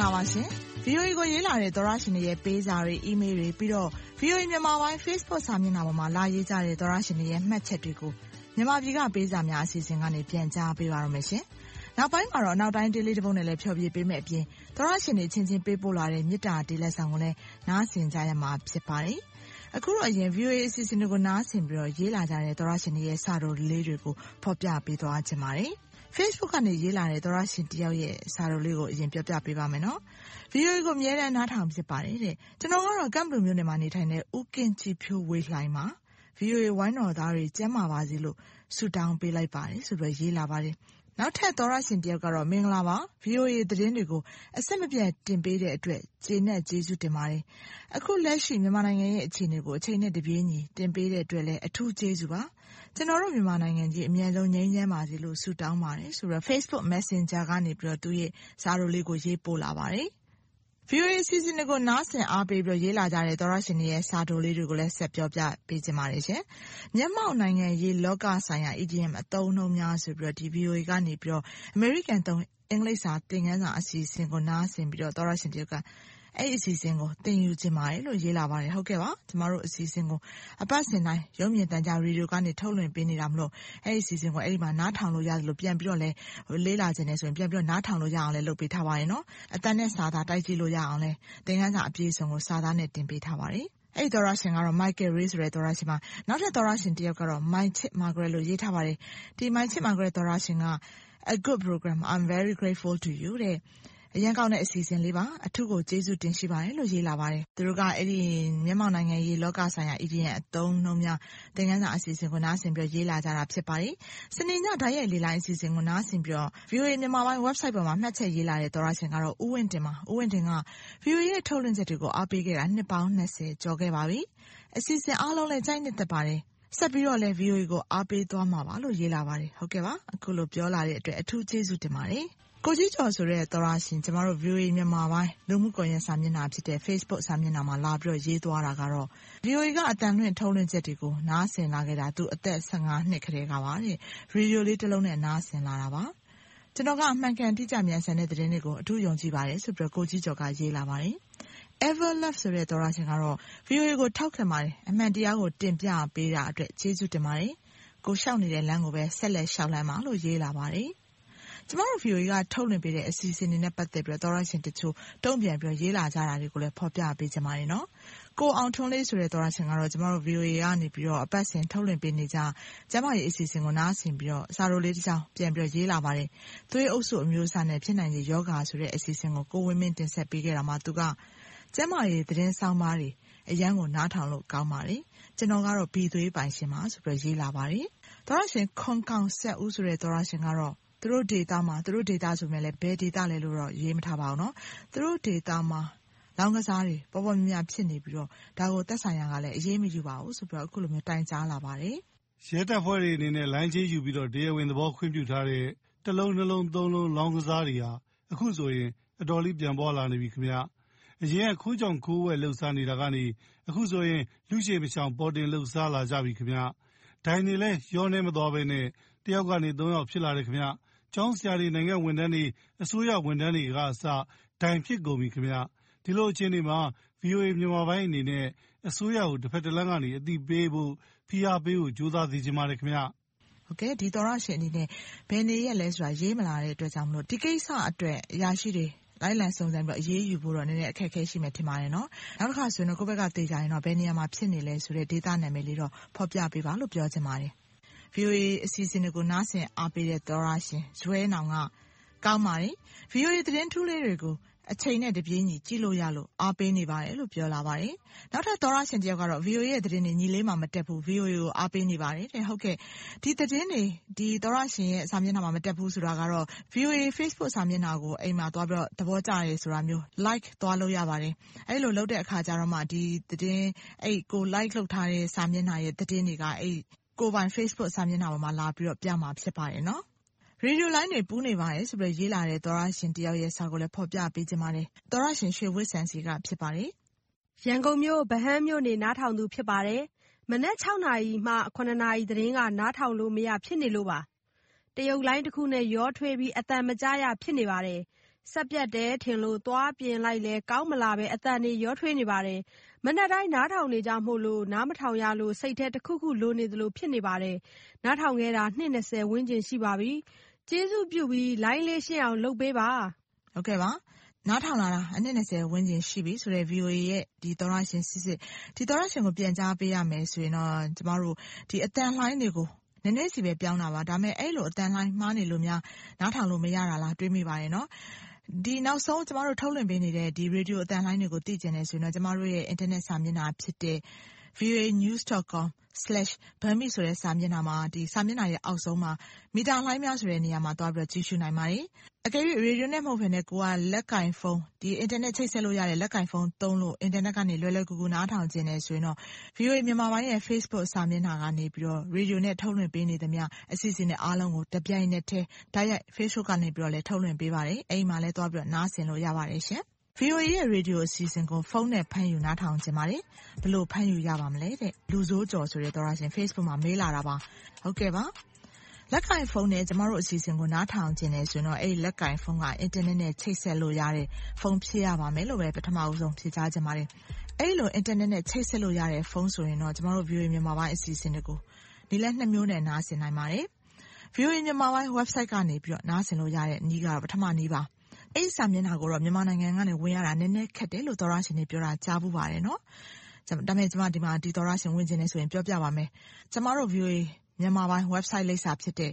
္ဂလာပါရှင် VOA ကိုရေးလာတဲ့သောရရှင်တွေရဲ့ပေးစာတွေ email တွေပြီးတော့ VOA မြန်မာပိုင်း Facebook စာမျက်နှာပေါ်မှာလာရေးကြတဲ့သောရရှင်တွေရဲ့မှတ်ချက်တွေကိုမြန်မာပြည်ကပေးစာများအစီအစဉ်ကနေပြန်ကြားပေးပါရမယ်ရှင်။နောက်ပိုင်းမှာတော့နောက်တိုင်းဒေးလေးတစ်ပုဒ်နဲ့လည်းဖျော်ဖြေပေးမယ်အပြင်သောရရှင်တွေချင်းချင်းပေးပို့လာတဲ့မြစ်တာဒေးလက်ဆောင်ကိုလည်းနားဆင်ကြရမှာဖြစ်ပါတယ်။အခုတော့အရင် VOA အစီအစဉ်တွေကိုနားဆင်ပြီးတော့ရေးလာကြတဲ့သောရရှင်တွေရဲ့စာတော်လေးတွေကိုဖော်ပြပေးသွားချင်ပါတယ်။ Facebook ကနေရေးလာတဲ့သောရရှင်တယောက်ရဲ့စာတော်လေးကိုအရင်ပြောပြပေးပါမယ်နော်။ VOA ကိုအမြဲတမ်းနားထောင်ဖြစ်ပါတယ်တဲ့။ကျွန်တော်ကတော့ကမ်ဘလူးမြို့နယ်မှာနေထိုင်တဲ့ဦးကင်ကြည်ဖြိုးဝေလှိုင်ပါ။ VOA ဝိုင်းတော်သားတွေကျမ်းမာပါစေလို့ဆုတောင်းပေးလိုက်ပါတယ်ဆိုပြီးရေးလာပါတယ်။နောက်ထပ်သောရရှင်တယောက်ကတော့မင်္ဂလာပါ VOA သတင်းတွေကိုအဆက်မပြတ်တင်ပေးတဲ့အတွက်ကျေနပ်ကျေးဇူးတင်ပါတယ်။အခုလက်ရှိမြန်မာနိုင်ငံရဲ့အခြေအနေကိုအချိန်နဲ့တပြေးညီတင်ပေးတဲ့အတွက်လည်းအထူးကျေးဇူးပါ။ကျွန်တော်တို့မြန်မာနိုင်ငံကြီးအမြဲဆုံးငြိမ်းချမ်းပါစေလို့ဆုတောင်းပါတယ်ဆိုတော့ Facebook Messenger ကနေပြီးတော့သူရဲ့စာတော်လေးကိုရေးပို့လာပါတယ်။ VOA အစီအစဉ်တွေကိုနားဆင်အားပေးပြီးရေးလာကြတဲ့သောရရှင်တွေရဲ့စာတော်လေးတွေကိုလည်းဆက်ပြောပြပေးချင်ပါတယ်ရှင်။မျက်မှောက်နိုင်ငံရေးလောကဆိုင်ရာ EDM အသုံးအနှုန်းများဆိုပြီးတော့ဒီ VOA ကနေပြီးတော့ American သုံးအင်္ဂလိပ်စာသင်ခန်းစာအစီအစဉ်ကိုနားဆင်ပြီးတော့သောရရှင်တယောက်ကအဲ့ဒီအစီအစဉ်ကိုသင်ယူချင်ပါတယ်လို့ရေးလာပါတယ်ဟုတ်ကဲ့ပါကျမတို့အစီအစဉ်ကိုအပတ်စဉ်တိုင်းရုံးမြင့်တန်ကြားရေဒီယိုကနေထုတ်လွှင့်ပေးနေတာမလို့အဲ့ဒီအစီအစဉ်ကိုအဲ့ဒီမှာနားထောင်လို့ရတယ်လို့ပြန်ပြီးတော့လဲလေးလာခြင်းနဲ့ဆိုရင်ပြန်ပြီးတော့နားထောင်လို့ရအောင်လဲလုပ်ပေးထားပါတယ်နော်အတန်နဲ့စာသားတိုက်ကြည့်လို့ရအောင်လဲသင်ခန်းစာအပြည့်အစုံကိုစာသားနဲ့တင်ပေးထားပါတယ်အဲ့ဒီသောရရှင်ကတော့ Michael Ray ဆိုတဲ့သောရရှင်ပါနောက်ထပ်သောရရှင်တယောက်ကတော့ My Chip Margaret လို့ရေးထားပါတယ်ဒီ My Chip Margaret သောရရှင်က A good program I'm very grateful to you တဲ့အရင်ကောင်းတဲ့အစီအစဉ်လေးပါအထူးကိုကျေးဇူးတင်ရှိပါတယ်လို့ရေးလာပါတယ်သူတို့ကအဲ့ဒီမျက်မှောက်နိုင်ငံရေးလောကဆိုင်ရာ EDM အသုံးနှုန်းများသင်ခန်းစာအစီအစဉ်ကိုနားဆင်ပြီးရေးလာကြတာဖြစ်ပါတယ်စနေညဓာတ်ရိုက်လေးလိုင်းအစီအစဉ်ကိုနားဆင်ပြီးတော့ VOA မြန်မာပိုင်း website ပေါ်မှာမှတ်ချက်ရေးလာတဲ့သောရရှင်ကတော့ဦးဝင်းတင်ပါဦးဝင်းတင်က VOA ရဲ့ထုတ်လွှင့်ချက်တွေကိုအားပေးခဲ့တာနှစ်ပေါင်း20ကျော်ခဲ့ပါပြီအစီအစဉ်အားလုံးလည်းကြိုက်နှစ်သက်ပါတယ်ဆက်ပြီးတော့လည်း VOA ကိုအားပေးသွားမှာပါလို့ရေးလာပါတယ်ဟုတ်ကဲ့ပါအခုလိုပြောလာတဲ့အတွက်အထူးကျေးဇူးတင်ပါတယ်ကိုကြီးကျော်ဆိုတဲ့သောရရှင်ကျမတို့ VOA မြန်မာပိုင်းလူမှုကွန်ရက်စာမျက်နှာဖြစ်တဲ့ Facebook စာမျက်နှာမှာလာပြီးတော့ရေးသွားတာကတော့ VOA ကအတန်လွှင့်ထုတ်လွှင့်ချက်တွေကိုနားဆင်လာခဲ့တာသူအသက်15နှစ်ခရေကပါတဲ့ရေဒီယိုလေးတစ်လုံးနဲ့နားဆင်လာတာပါကျွန်တော်ကအမှန်ကန်တိကျမြန်ဆန်တဲ့သတင်းတွေကိုအထူးယုံကြည်ပါတယ်ဆိုပြီးကိုကြီးကျော်ကရေးလာပါတယ်Ever Love ဆိုတဲ့သောရရှင်ကတော့ VOA ကိုထောက်ခံပါတယ်အမှန်တရားကိုတင်ပြပေးတာအတွက်ကျေးဇူးတင်ပါတယ်ကိုရှောက်နေတဲ့လမ်းကိုပဲဆက်လက်ရှောက်လမ်းပါလို့ရေးလာပါတယ်ကျမတို့ VOA ကထုတ်လွှင့်ပေးတဲ့အစီအစဉ်တွေနဲ့ပတ်သက်ပြီးသောရရှင်တချို့တုံ့ပြန်ပြီးရေးလာကြတာတွေကိုလည်းဖော်ပြပေးကြပါတယ်နော်ကိုအောင်ထွန်းလေးဆိုတဲ့သောရရှင်ကတော့ကျမတို့ VOA ကနေပြီးတော့အပတ်စဉ်ထုတ်လွှင့်ပေးနေကြကျမရဲ့အစီအစဉ်ကိုနားဆင်ပြီးတော့စာရိုလေးတစ်စောင်းပြန်ပြီးရေးလာပါတယ်သွေးအုပ်စုအမျိုးအစားနဲ့ဖြစ်နိုင်တဲ့ယောဂါဆိုတဲ့အစီအစဉ်ကိုကိုဝင်းမင်းတင်ဆက်ပေးခဲ့တာမှာသူကကျမရဲ့သတင်းဆောင်ပါတွေအရန်ကိုနားထောင်လို့ကောင်းပါတယ်ကျွန်တော်ကတော့ဘီသွေးပိုင်ရှင်ပါဆိုပြီးရေးလာပါတယ်သောရရှင်ခွန်ကောင်ဆက်ဦးဆိုတဲ့သောရရှင်ကတော့သူတို့ဒေတာမှာသူတို့ဒေတာဆိုမှလည်းဘယ်ဒေတာလဲလို့တော့ရေးမထားပါဘူးเนาะသူတို့ဒေတာမှာလောင်းကစားတွေပေါ်ပေါ်မြင်မြင်ဖြစ်နေပြီးတော့ဒါကိုသက်ဆိုင်ရာကလည်းအရေးမယူပါဘူးဆိုပြီးတော့အခုလိုမျိုးတိုင်ကြားလာပါတယ်ရဲတပ်ဖွဲ့တွေအနေနဲ့လိုင်းချင်းယူပြီးတော့တရားဝင်သဘောခွင့်ပြုထားတဲ့တစ်လုံးနှလုံးသုံးလုံးလောင်းကစားတွေဟာအခုဆိုရင်အတော်လေးပြန်ပေါ်လာနေပြီခင်ဗျအရင်ကခိုးကြောင်ခိုးဝဲလှုပ်ရှားနေတာကနေအခုဆိုရင်လူရှိမချောင်ပေါ်တင်လှုပ်ရှားလာကြပြီခင်ဗျဒိုင်နေလဲရောနေမသွားပဲနဲ့တယောက်ကနေ3ယောက်ဖြစ်လာတယ်ခင်ဗျကျောင်းဆရာတွေနိုင်ငံဝန်ထမ်းတွေအစိုးရဝန်ထမ်းတွေကအစဒိုင်ဖြစ်ကုန်ပြီခင်ဗျဒီလိုအခြေအနေမှာ VOA မြန်မာပိုင်းအနေနဲ့အစိုးရကိုတစ်ဖက်တစ်လမ်းကနေအသိပေးဖို့ဖိအားပေးဖို့ကြိုးစားသိချင်ပါတယ်ခင်ဗျဟုတ်ကဲ့ဒီသောရရှင်အနေနဲ့ဘယ်နေရက်လဲဆိုတာရေးမလာတဲ့အတွက်ကြောင့်မလို့ဒီကိစ္စအတွက်အရာရှိတွေလိုက်လံစုံစမ်းပြီးအရေးယူဖို့တော့နည်းနည်းအခက်အခဲရှိမယ်ထင်ပါတယ်နော်နောက်တစ်ခါဆိုရင်ကိုယ့်ဘက်ကသိကြရင်တော့ဘယ်နေရာမှာဖြစ်နေလဲဆိုတဲ့ဒေတာနာမည်လေးတော့ဖော်ပြပေးပါလို့ပြောချင်ပါတယ်VOA အစီအစဉ်တွေကိုနားဆင်အားပေးတဲ့သောရရှင်ဇွဲနောင်ကကောင်းပါတယ် VOA သတင်းထူးလေးတွေကိုအချိန်နဲ့တပြေးညီကြည့်လို့ရလို့အားပေးနေပါတယ်လို့ပြောလာပါတယ်နောက်ထပ်သောရရှင်တယောက်ကတော့ VOA ရဲ့သတင်းတွေညီလေးမှမတက်ဘူး VOA ကိုအားပေးနေပါတယ်တဲ့ဟုတ်ကဲ့ဒီသတင်းတွေဒီသောရရှင်ရဲ့စာမျက်နှာမှာမတက်ဘူးဆိုတာကတော့ VOA Facebook စာမျက်နှာကိုအိမ်မှာသွားပြီးတော့သဘောကျတယ်ဆိုတာမျိုး like သွားလို့ရပါတယ်အဲ့လိုလုပ်တဲ့အခါကျတော့မှဒီသတင်းအဲ့ကို like လုပ်ထားတဲ့စာမျက်နှာရဲ့သတင်းတွေကအဲ့ကိုပိုင် Facebook စာမျက်နှာပေါ်မှာလာပြီးတော့ပြမှာဖြစ်ပါတယ်နော်ရေဒီယိုလိုင်းတွေပူးနေပါတယ်ဆိုပြီးရေးလာတဲ့သောရရှင်တယောက်ရဲ့စာကိုလည်းဖော်ပြပေးကြပါတယ်သောရရှင်ရွှေဝစ်ဆန်စီကဖြစ်ပါတယ်ရန်ကုန်မြို့ဗဟန်းမြို့နေနားထောင်သူဖြစ်ပါတယ်မနက်6နာရီမှ9နာရီသတင်းကနားထောင်လို့မရဖြစ်နေလို့ပါတရုတ်လိုင်းတစ်ခုနဲ့ရောထွေးပြီးအတန်မကြားရဖြစ်နေပါတယ်စက်ပြတ်တယ်ထင်လို့သွားပြင်လိုက်လဲကောင်းမလာပဲအသံတွေရောထွေးနေပါတယ်။မနက်တိုင်းနားထောင်နေကြမို့လို့နားမထောင်ရလို့စိတ်ထဲတစ်ခုခုလိုနေသလိုဖြစ်နေပါတယ်။နားထောင်ခဲ့တာနှစ်20ဝန်းကျင်ရှိပါပြီ။ကျေးဇူးပြုပြီးလိုင်းလေးရှင်းအောင်လုပ်ပေးပါ။ဟုတ်ကဲ့ပါနားထောင်လာတာအနှစ်20ဝန်းကျင်ရှိပြီဆိုတဲ့ VOA ရဲ့ဒီသောရရှင်စစ်စစ်ဒီသောရရှင်ကိုပြန်ကြားပေးရမယ်ဆိုရင်တော့ကျမတို့ဒီအတန်လှိုင်းတွေကိုနည်းနည်းစီပဲပြောင်းတာပါဒါပေမဲ့အဲ့လိုအတန်လှိုင်းမှားနေလို့များနားထောင်လို့မရတာလားတွေးမိပါတယ်နော်ဒီနောက်ဆုံးကျမတို့ထုတ်လွှင့်ပေးနေတဲ့ဒီရေဒီယိုအတန်လှိုင်းတွေကိုသိကျင်နေဆိုရင်တော့ကျမတို့ရဲ့ internet စာမျက်နှာဖြစ်တဲ့ voanews.com/burmese ဆိုတဲ့စာမျက်နှာမှာဒီစာမျက်နှာရဲ့အောက်ဆုံးမှာမီတာလှိုင်းများဆိုတဲ့နေရာမှာသွားပြီးတော့ကြည့်ရှုနိုင်ပါတယ်အကယ်၍ရေဒီယိုနဲ့မဟုတ်ဘဲနဲ့ကိုကလက်ကင်ဖုန်းဒီ internet ချိတ်ဆက်လို့ရတဲ့လက်ကင်ဖုန်းသုံးလို့ internet ကနေလွယ်လွယ်ကူကူနားထောင်ခြင်းနဲ့ဆိုရင်တော့ VOA မြန်မာပိုင်းရဲ့ Facebook စာမျက်နှာကနေပြီးတော့ရေဒီယိုနဲ့ထုတ်လွှင့်ပေးနေသမျှအစီအစဉ်တွေအားလုံးကိုတပြိုင်နက်တည်းတိုက်ရိုက် Facebook ကနေပြီးတော့လည်းထုတ်လွှင့်ပေးပါတယ်အဲ့ဒီမှာလည်းသွားပြီးတော့နားဆင်လို့ရပါတယ်ရှင်VOA ရဲ့ရေဒီယိုအစီအစဉ်ကိုဖုန်းနဲ့ဖမ်းယူနားထောင်ခြင်းပါတယ်ဘလို့ဖမ်းယူရပါမလဲတဲ့လူစိုးကြော်ဆိုတဲ့သောရရှင် Facebook မှာမေးလာတာပါဟုတ်ကဲ့ပါလက်ကင်ဖုန်းနဲ့ကျမတို့အစီအစဉ်ကိုနားထောင်ခြင်းနဲ့ဆိုရင်တော့အဲ့ဒီလက်ကင်ဖုန်းကအင်တာနက်နဲ့ချိတ်ဆက်လို့ရတဲ့ဖုန်းဖြစ်ရပါမယ်လို့ပဲပထမအဆုံးဖြေကြားခြင်းပါတယ်အဲ့ဒီလိုအင်တာနက်နဲ့ချိတ်ဆက်လို့ရတဲ့ဖုန်းဆိုရင်တော့ကျမတို့ VOA မြန်မာပိုင်းအစီအစဉ်တွေကိုဒီလက်2မျိုးနဲ့နားဆင်နိုင်ပါတယ် VOA မြန်မာပိုင်း website ကနေပြီးတော့နားဆင်လို့ရတဲ့နည်းကတော့ပထမနည်းပါအဲ့ဒီစာမျက်နှာကိုတော့မြန်မာနိုင်ငံကနေဝင်ရတာနည်းနည်းခက်တယ်လို့သောရရှင်တွေပြောတာကြားဘူးပါတယ်နော်ဒါပေမဲ့ကျမဒီမှာဒီသောရရှင်ဝင်ခြင်းနေဆိုရင်ပြောပြပါမယ်ကျမတို့ VOA မြန်မာပိုင်း website လိပ်စာဖြစ်တဲ့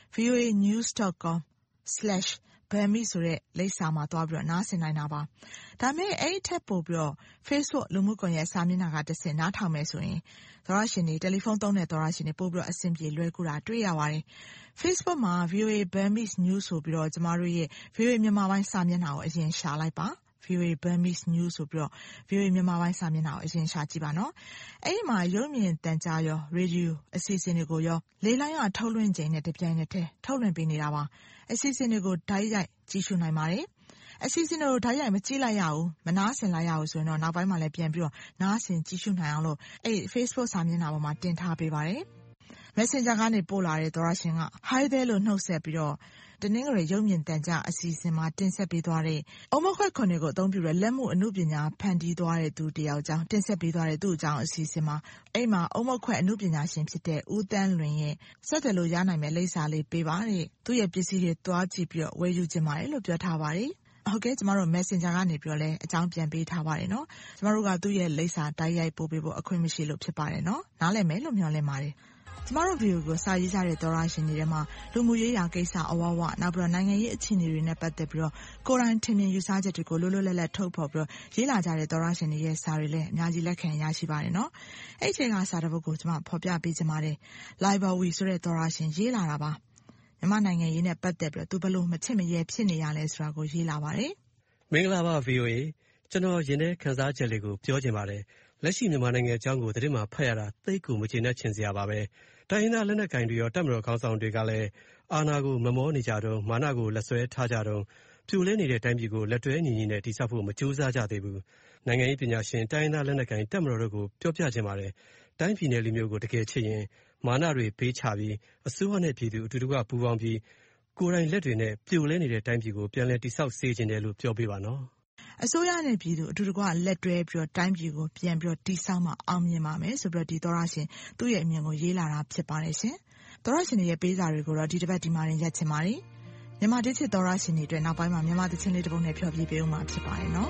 voanews.com/burmese ဆိုတဲ့လိပ်စာမှာသွားပြီးတော့နားဆင်နိုင်တာပါဒါပေမဲ့အဲ့ဒီထက်ပိုပြီးတော့ Facebook လူမှုကွန်ရက်စာမျက်နှာကတစ်ဆင့်နားထောင်မယ်ဆိုရင်သောရရှင်တွေတယ်လီဖုန်းသုံးတဲ့သောရရှင်တွေပို့ပြီးတော့အဆင်ပြေလွယ်ကူတာတွေ့ရပါတယ် Facebook မှာ VOA Burmese News ဆိုပြီးတော့ကျမတို့ရဲ့ VOA မြန်မာပိုင်းစာမျက်နှာကိုအရင်ရှာလိုက်ပါ VOA Burmese News ဆိုပြီးတော့ VOA မြန်မာပိုင်းစာမျက်နှာကိုအရင်ရှာကြည့်ပါနော်အဲ့ဒီမှာရုပ်မြင်သံကြားရောရေဒီယိုအစီအစဉ်တွေကိုရောလေးလိုင်းကထုတ်လွှင့်ချိန်နဲ့တပြိုင်နက်တည်းထုတ်လွှင့်ပေးနေတာပါအစီအစဉ်တွေကိုဓာတ်ရိုက်ကြည့်ရှုနိုင်ပါတယ်အစီအစဉ်တွေကိုဓာတ်ရိုက်မကြည့်လိုက်ရဘူးမနားဆင်လိုက်ရဘူးဆိုရင်တော့နောက်ပိုင်းမှာလည်းပြန်ပြီးတော့နားဆင်ကြည့်ရှုနိုင်အောင်လို့အဲ့ Facebook စာမျက်နှာပေါ်မှာတင်ထားပေးပါတယ် Messenger ကနေပို့လာတဲ့သောရရှင်က Hi there လို့နှုတ်ဆက်ပြီးတော့တနင်္ဂနွေရုပ်မြင်သံကြားအစီအစဉ်မှာတင်ဆက်ပေးသွားတဲ့အုံမခွက်ခွန်တွေကိုအသုံးပြုရလက်မှုအမှုပညာဖန်တီးသွားတဲ့သူတယောက်ကြောင့်တင်ဆက်ပေးသွားတဲ့သူ့အကြောင်းအစီအစဉ်မှာအဲ့မှာအုံမခွက်အမှုပညာရှင်ဖြစ်တဲ့ဦးတန်းလွင်ရဲ့ဆက်သွယ်လို့ရနိုင်မဲ့လိပ်စာလေးပေးပါတဲ့သူ့ရဲ့ပစ္စည်းတွေသွားကြည့်ပြီးတော့ဝယ်ယူခြင်းပါတယ်လို့ပြောထားပါတယ်ဟုတ်ကဲ့ကျမတို့ Messenger ကနေပြီးတော့လည်းအကြောင်းပြန်ပေးထားပါတယ်နော်ကျမတို့ကသူ့ရဲ့လိပ်စာတိုက်ရိုက်ပို့ပေးဖို့အခွင့်မရှိလို့ဖြစ်ပါတယ်နော်နားလည်မယ်လို့မျှော်လင့်ပါတယ်ကျမတို့ဗီဒီယိုကိုစာရေးကြတဲ့သောရရှင်တွေထဲမှာလူမှုရေးရာကိစ္စအဝဝနောက်ပြီးတော့နိုင်ငံရေးအခြေအနေတွေနဲ့ပတ်သက်ပြီးတော့ကိုယ်တိုင်ထင်မြင်ယူဆချက်တွေကိုလွတ်လွတ်လပ်လပ်ထုတ်ဖော်ပြီးတော့ရေးလာကြတဲ့သောရရှင်တွေရဲ့စာတွေလည်းအများကြီးလက်ခံရရှိပါတယ်နော်အဲ့ဒီချိန်ကစာတစ်ပုဒ်ကိုကျမဖော်ပြပေးချင်ပါတယ် Library ဆိုတဲ့သောရရှင်ရေးလာတာပါမြန်မာနိုင်ငံရေးနဲ့ပတ်သက်ပြီးတော့သူဘလို့မချစ်မရဲဖြစ်နေရလဲဆိုတာကိုရေးလာပါတယ်မင်္ဂလာပါ VOA ကျွန်တော်ယင်းတဲ့ခန်းစားချက်လေးကိုပြောချင်ပါတယ်လက်ရှိမြန်မာနိုင်ငံအကြောင်းကိုသတင်းမှာဖတ်ရတာသိကူမကျေနပ်ချင်စရာပါပဲတိုင်းရင်းသားလက်နက်ကိုင်တွေရောတပ်မတော်ခေါင်းဆောင်တွေကလည်းအာဏာကိုမမောနေကြတော့မာနကိုလက်ဆွဲထားကြတော့ပြိုလဲနေတဲ့တိုင်းပြည်ကိုလက်တွဲညီညီနဲ့တိစောက်ဖို့မကြိုးစားကြသေးဘူးနိုင်ငံရေးပညာရှင်တိုင်းရင်းသားလက်နက်ကိုင်တပ်မတော်တို့ကိုပြောပြချင်ပါတယ်တိုင်းပြည်နယ်လူမျိုးကိုတကယ်ချစ်ရင်မာနတွေပေးချပြီးအစိုးရနဲ့ပြည်သူအတူတူကပူးပေါင်းပြီးကိုယ်တိုင်လက်တွေနဲ့ပြိုလဲနေတဲ့တိုင်းပြည်ကိုပြန်လည်တိစောက်စေခြင်းတယ်လို့ပြောပေးပါနော်အစိုးရနဲ့ပြည်သူအတူတကွလက်တွဲပြီးတော့တိုင်းပြည်ကိုပြန်ပြီးတော့တိစောက်မှအောင်မြင်ပါမယ်ဆိုပြီးတော့ဒီသောရရှင်သူ့ရဲ့အမြင်ကိုရေးလာတာဖြစ်ပါတယ်ရှင်သောရရှင်ရဲ့ပေးစာတွေကိုတော့ဒီတစ်ပတ်ဒီမှာရက်ချင်ပါတယ်မြန်မာတစ်ချစ်သောရရှင်တွေအတွက်နောက်ပိုင်းမှာမြန်မာသချင်းလေးတစ်ပုဒ်နဲ့ဖျော်ဖြေပေးဦးမှာဖြစ်ပါတယ်နော်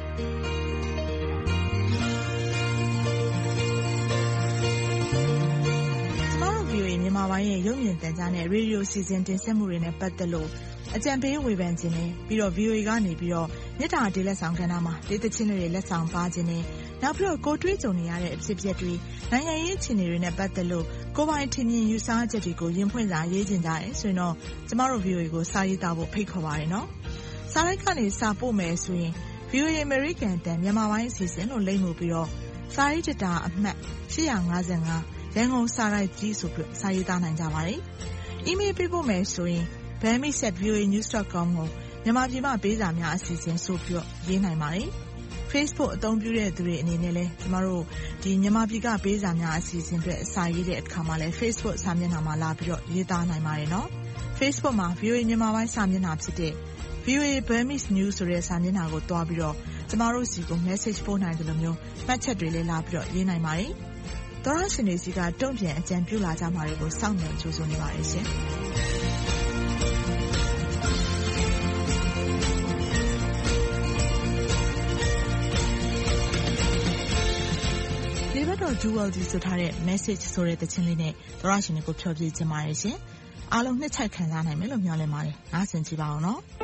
VOA မြန်မာပိုင်းရဲ့ရုပ်မြင်သံကြားနဲ့ရေဒီယိုစီစဉ်တင်ဆက်မှုတွေနဲ့ပတ်သက်လို့အကြံပေးဝေဖန်ခြင်းနဲ့ပြီးတော့ VOA ကနေပြီးတော့မြစ်တာဒေးလက်ဆောင်ကဏ္ဍမှာဒေသချင်းတွေလက်ဆောင်ပါခြင်းနဲ့နောက်ပြီးတော့ကိုတွေးကြုံနေရတဲ့အဖြစ်အပျက်တွေနိုင်ငံရေးအခြေအနေတွေနဲ့ပတ်သက်လို့ကိုပိုင်ထင်မြင်ယူဆချက်တွေကိုရင်ဖွင့်စာရေးခြင်းကြတယ်ဆိုရင်တော့ကျမတို့ VOA ကိုစာရေးသားဖို့ဖိတ်ခေါ်ပါတယ်နော်စာရိုက်ကနေစာပို့မယ်ဆိုရင် VOA American တန်မြန်မာပိုင်းအစီအစဉ်လို့လိမ့်မှုပြီးတော့စာရေးကြတာအမှတ်855ရန်ကုန်စာရိုက်ကြီးဆိုပြီးစာရေးသားနိုင်ကြပါတယ်။ email ပေးဖို့မယ်ဆိုရင် burmese@voanews.com ကိုမြန်မာပြည်မှာပေးစာများအစီအစဉ်ဆိုပြီးရေးနိုင်ပါတယ်။ Facebook အသုံးပြုတဲ့သူတွေအနေနဲ့လည်းကျမတို့ဒီမြန်မာပြည်ကပေးစာများအစီအစဉ်တွေအစာရေးတဲ့အခါမှာလည်း Facebook စာမျက်နှာမှာလာပြီးတော့ရေးသားနိုင်ပါတယ်နော်။ Facebook မှာ VOA မြန်မာပိုင်းစာမျက်နှာဖြစ်တဲ့ VOA Burmese News ဆိုတဲ့စာမျက်နှာကိုတွားပြီးတော့ကျမတို့စီကို message ပို့နိုင်တယ်လို့မျိုးမှတ်ချက်တွေလည်းလာပြီးတော့ရေးနိုင်ပါတယ်။သောရရှင်တွေစီကတုံ့ပြန်အကြံပြုလာကြမှာတွေကိုစောင့်မျှော်ကြိုးစားနေပါတယ်ရှင်။တော့ Jewel ကြီးဆိုထားတဲ့ message ဆိုတဲ့သချင်းလေးနဲ့သောရရှင်တွေကိုဖြောပြခြင်းပါတယ်ရှင်။အားလုံးနှစ်ချိုက်ခံစားနိုင်မယ်လို့မျှော်လင့်ပါတယ်။နားဆင်ကြည့်ပါအောင်နော်။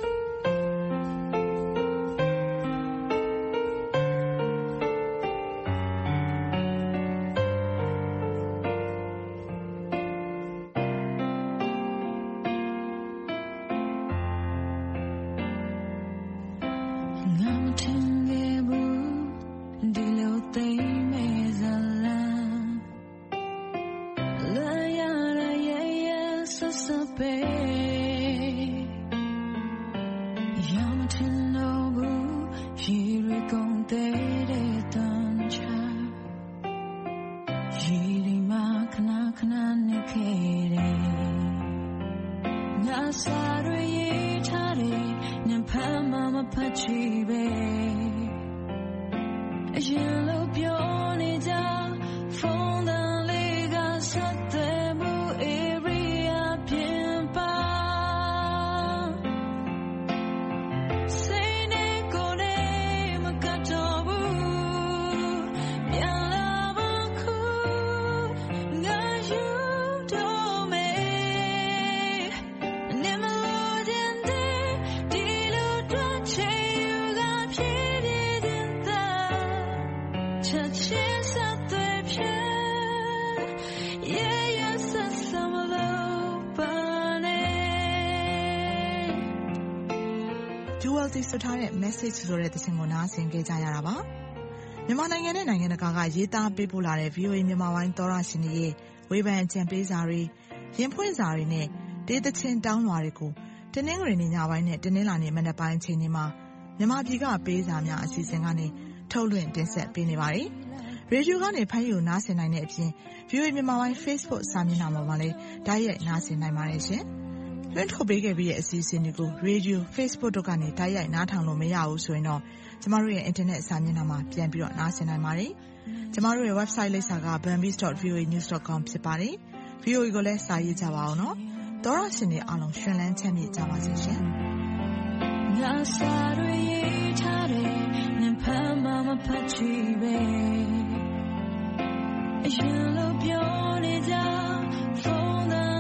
Jewel ဆိုထားတဲ့ message ဆိုတဲ့သချင်းကိုနားဆင်ခဲ့ကြရတာပါ။မြန်မာနိုင်ငံနဲ့နိုင်ငံတကာကရေးသားပေးပို့လာတဲ့ VOA မြန်မာပိုင်းသောရရှင်တွေရဲ့ဝေဖန်အကြံပေးစာတွေရင်ဖွင့်စာတွေနဲ့ဒေသချင်းတောင်းလွှာတွေကိုတနင်္ဂနွေနေ့ညပိုင်းနဲ့တနင်္လာနေ့မနက်ပိုင်းအချိန်တွေမှာမြန်မာပြည်ကပေးစာများအစီအစဉ်ကနေထုတ်လွှင့်တင်ဆက်ပေးနေပါတယ်။ရေဒီယိုကနေဖမ်းယူနားဆင်နိုင်တဲ့အပြင် VOA မြန်မာပိုင်း Facebook စာမျက်နှာမှာလည်းတိုက်ရိုက်နားဆင်နိုင်ပါတယ်ရှင်။လွှင့်ထုတ်ပေးခဲ့ပြီးတဲ့အစီအစဉ်တွေကို Radio Facebook တို့ကနေတိုက်ရိုက်နားထောင်လို့မရဘူးဆိုရင်တော့ကျမတို့ရဲ့ internet စာမျက်နှာမှာပြန်ပြီးတော့နားဆင်နိုင်ပါတယ်။ကျမတို့ရဲ့ website လိပ်စာက burmese.voanews.com ဖြစ်ပါတယ်။ VOA ကိုလည်းစာရေးကြပါအောင်နော်။သောရရှင်တွေအားလုံးရှင်လန်းချမ်းမြေ့ကြပါစေရှင်။ငါစာတွေရေးထားတယ်နံပါတ်မှမဖတ်ချီပဲအရင်လိုပြောနေကြဖုန်း